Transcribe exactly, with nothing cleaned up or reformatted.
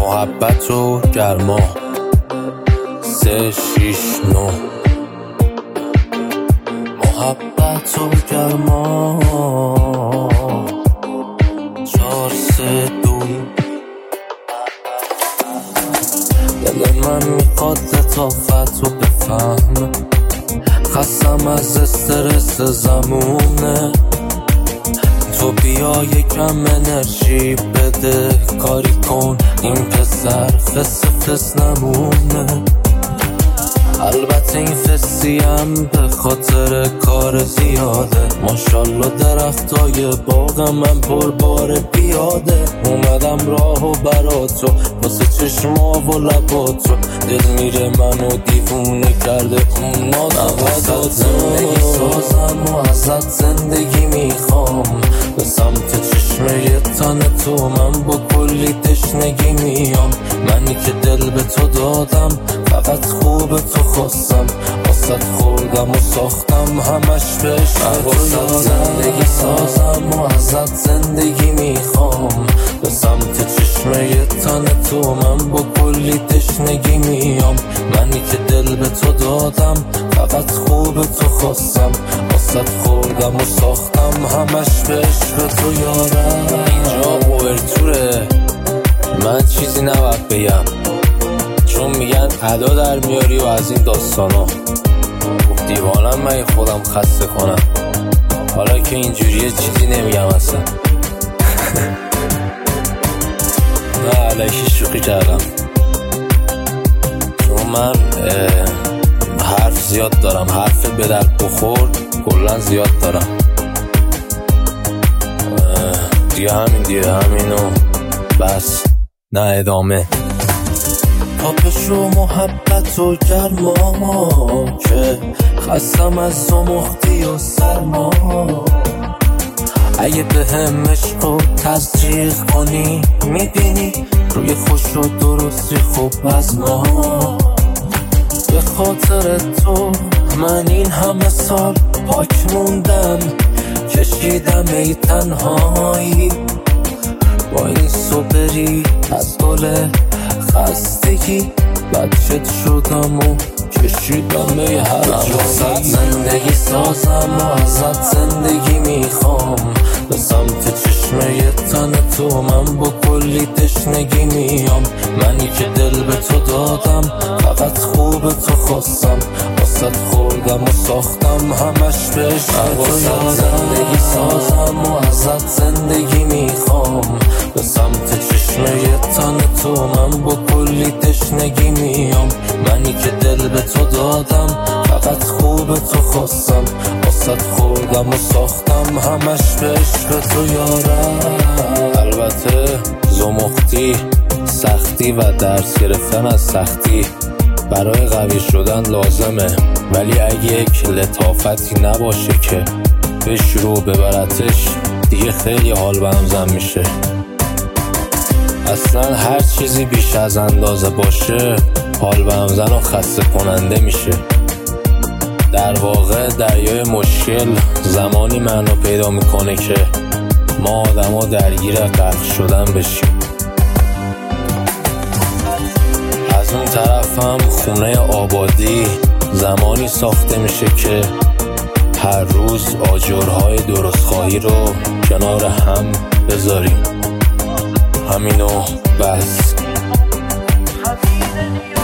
محبت و گرما سه شیش نو محبت و گرما چار سه دو دل من میخواد لطافت رو بفهم، خستم از استرس زمونه. تو بیا یکم انرژی بده، کاری کن این پسر فس فس نمونه. البته این فسیم به خاطر کار زیاده، ماشالله درختای باغم من پر بار بیاده. اومدم راهو برا تو واسه چشما و لبات رو، دل میره منو دیوونه کرده اون نازت. زندگی سازم و ازت زندگی میخوام، به سمت چشمه تن تو من با کلی تشنگی میام. منی که دل به تو دادم فقط خوب تو خواستم، واسه خوردم و ساختم همش به عشق تو. زندگی سازم و ازت زندگی میخوام، به سمت چشمه تن تو من با کلی تشنگی میام. منی که دل به تو دادم فقط خوب تو خواستم، واسه خوردم و ساختم همش به عشق تو یارم. اینجا اوورتوره، من چیزی نباید بگم چون میگن ادا در میاری و از این داستانا. دیوانم من خودم خسته کنم، حالا که اینجوریه چیزی نمیگم اصلا. نه علیکی شوخی کردم، چون من حرف زیاد دارم، حرف به در بخور کلن زیاد دارم دیگه. همین دیگه همینو بس، نه ادامه. تاپش و محبت و گرما که خستم از زمختی و سرما. اگه به هم عشق و تزریق کنی، میبینی روی خوش و درستی خوب از ما. به خاطر تو من این همه سال پاک موندم، کشیدم ای تنهایی. با این صبری از گل خستگی بچت شدم و کشیدم ای هر جایی. زندگی سازم و ازت زندگی میخوام، به سمت چشمه تن تو من با کلی تشنگی میام. منی که دل به تو دادم فقط خوب تو خواستم، واسه خوردم و ساختم همش به عشق تو. زندگی سازم و ازت زندگی میخوام، به سمت چشمه تن تو من با کلی تشنگی میام. منی که دل به تو دادم فقط خوب تو خواستم، واسه خوردم و ساختم همش به عشق تو یارم. البته زمختی، سختی و درس گرفتن از سختی برای قوی شدن لازمه، ولی اگه یک لطافتی نباشه که به شروع ببرتش، دیگه خیلی حال به هم زن میشه. اصلا هر چیزی بیش از اندازه باشه حال به هم زن و خسته کننده میشه. در واقع دریای مشکل زمانی معنا پیدا میکنه که ما آدم ها درگیر غرق شدن بشیم. از اون طرف هم خونه آبادی زمانی ساخته میشه که هر روز آجرهای درستخواهی رو کنار هم بذاریم. همینو بس.